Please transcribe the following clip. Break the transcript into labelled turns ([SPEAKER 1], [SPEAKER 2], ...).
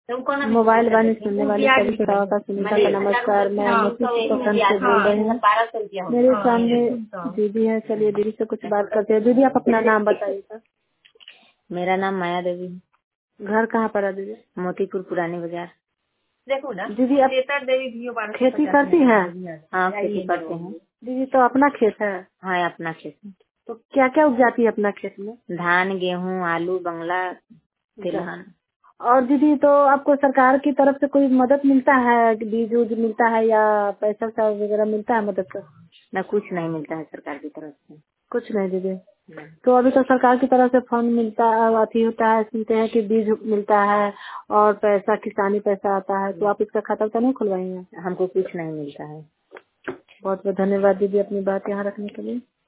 [SPEAKER 1] Mobile वाणी सुनने वाले सभी श्रोताओं का सुनीता का नमस्कार। मैं मोतीपुर से बोल रही हूँ। मेरे सामने दीदी है। चलिए दीदी से कुछ बात करते हैं। दीदी आप अपना नाम बताइएगा।
[SPEAKER 2] मेरा नाम माया देवी।
[SPEAKER 1] घर कहाँ पर है दीदी?
[SPEAKER 2] मोतीपुर पुरानी बाजार।
[SPEAKER 1] देखो ना दीदी, आप खेती करती हैं?
[SPEAKER 2] हाँ खेती करते हैं
[SPEAKER 1] दीदी। तो अपना खेत है?
[SPEAKER 2] हाँ अपना खेत है।
[SPEAKER 1] तो क्या क्या उपजाती है अपना खेत में?
[SPEAKER 2] धान, गेहूँ, आलू, बंगला, तिलहन।
[SPEAKER 1] और दीदी तो आपको सरकार की तरफ से कोई मदद मिलता है? बीज उज मिलता है या पैसा वगैरह मिलता है मदद का?
[SPEAKER 2] न कुछ नहीं मिलता है सरकार की तरफ से।
[SPEAKER 1] कुछ नहीं दीदी। तो अभी तो सरकार की तरफ से फंड मिलता अथी होता है, सुनते हैं कि बीज मिलता है और पैसा किसानी पैसा आता है। तो आप इसका खाता तो नहीं खुलवाई हैं?
[SPEAKER 2] हमको कुछ नहीं मिलता है।
[SPEAKER 1] बहुत बहुत धन्यवाद दीदी अपनी बात यहाँ रखने के लिए।